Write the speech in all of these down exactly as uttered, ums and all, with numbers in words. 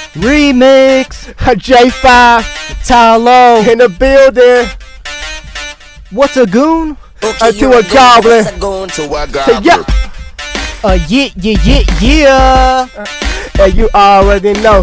Remix. J five. Talo. In the building. What's a goon? Uh, to a goblin. To a Say goblin. yeah. Uh, yeah, yeah, yeah, yeah. And you already know.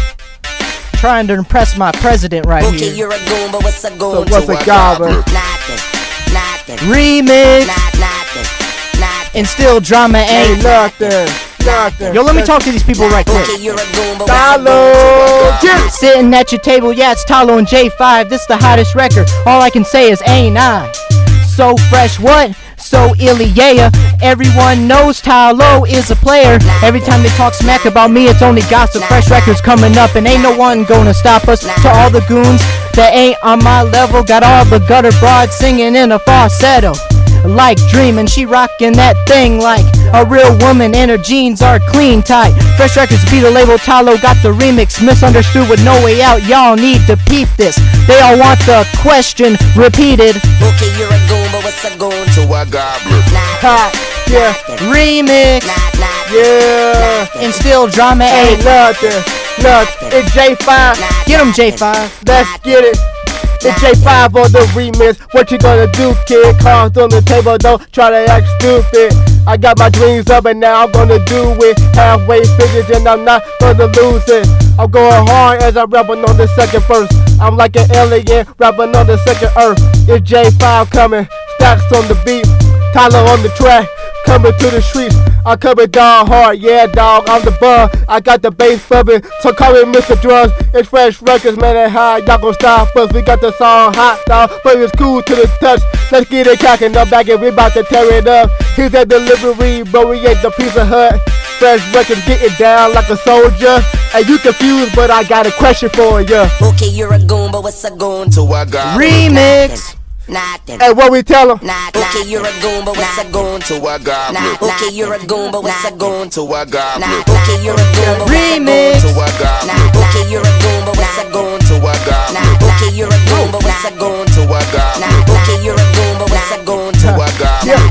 Trying to impress my president right Okay, here. you're a goon, but what's a goon? So what's To a a goblin? goblin. Nothing. Nothing. Remix. Not nothing. Nothing. And still drama Ain't ain't. nothing. Nothing. Yo, let me talk to these people right quick. Okay, you're a goon, but what's a goon? Talo. Yeah. Sitting at your table, yeah, it's Talo and J five. This the hottest record. All I can say is ain't I. So fresh, what? So illy, yeah. Everyone knows Talo is a player. Every time they talk smack about me, it's only gossip. Fresh records coming up, and ain't no one gonna stop us. To all the goons that ain't on my level, got all the gutter broads singing in a falsetto. Like dreaming, she rockin' that thing like a real woman, and her jeans are clean tight. Fresh records be the label, Talo got the remix. Misunderstood with no way out, y'all need to peep this. They all want the question repeated. Okay, you're a goon, but what's a goon? To a goblin. Ha. Yeah. Remix. Not nothing. Yeah. And still drama Ain't ain't. nothing. Nothing. It's J five. Get him, J five. Let's get it. It's J five on the remix. What you gonna do, kid? Cards on the table, don't try to act stupid. I got my dreams up and now I'm gonna do it. Halfway figured and I'm not gonna lose it. I'm going hard as I'm rapping on the second verse. I'm like an alien rapping on the second earth. It's J five coming, stacks on the beat. Tyler on the track, coming to the streets. I'm coming down hard, yeah dog, I'm the bug. I got the bass bumping, so call me Mister Drugs. It's Fresh Records, man, and how y'all gon' stop us? We got the song hot dog, but it's cool to the touch. Let's get it cracking up back and we about to tear it up. Here's that delivery, bro, we ain't the Pizza Hut. Fresh Records getting down like a soldier. And you confused, but I got a question for ya. Okay, you're a goon, but what's a goon? To a goblin. Remix. Nothing. Hey, what we tell 'em? Not okay, you're a goon, but what's a goon? To a goblin. Okay, you're a goon, but what's a goon? To a goblin. Okay, you're a goon, but what's a Remix. To goon? a goblin. Okay, you're a goon, but what's a goon? To a goblin. Okay, you're a goon, but what's a goon? To a goblin. Okay, you're a goon, but what's a goon? To a goblin.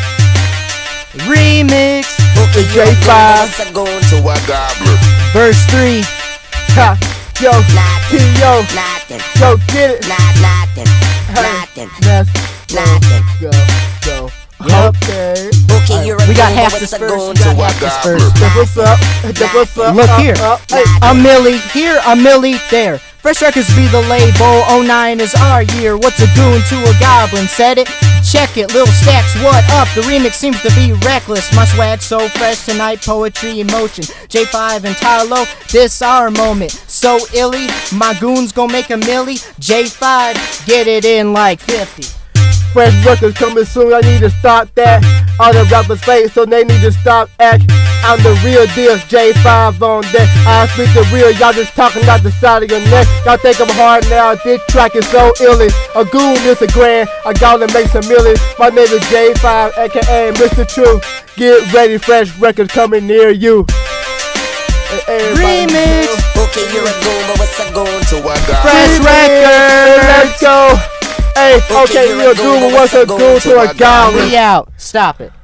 Remix. Okay, J you're a goon, but five. what's a goon? To a goblin. Verse three. Ha. Yo, T yo, Nothing. yo, get it. Not nothing. Nothing. Let's Nothing. go, go. Yep. Okay. Okay, you're a We got goon, half but this what's a verse. goon? We got To a half this goblin. verse. That's what's up. That's what's up. Look Up, here. up. Hey. A milli here, a milli there. Fresh Records be the label. oh nine is our year. What's a goon to a goblin? Said it. Check it. Lil Stacks, what up? The remix seems to be reckless. My swag so fresh tonight. Poetry in motion. J five and Tylo, this our moment. So illy, my goons gon' make a milli. J five, get it in like fifty. Fresh Records coming soon, I need to stop that. All the rappers fake, so they need to stop act. I'm the real deal, J five on deck. I speak the real, y'all just talking out the side of your neck. Y'all think I'm hard now, this track is so illy. A goon is a grand, a goblin makes a milli. My name is J five, aka Mister True. Get ready, Fresh Records coming near you. And everybody Remix. know. Okay, you're a goon, but what's a goon? To a goblin. Fresh Records, let's Records. go. Hey, okay, you're a goon, but what's a goon to a goblin? We out. Stop it.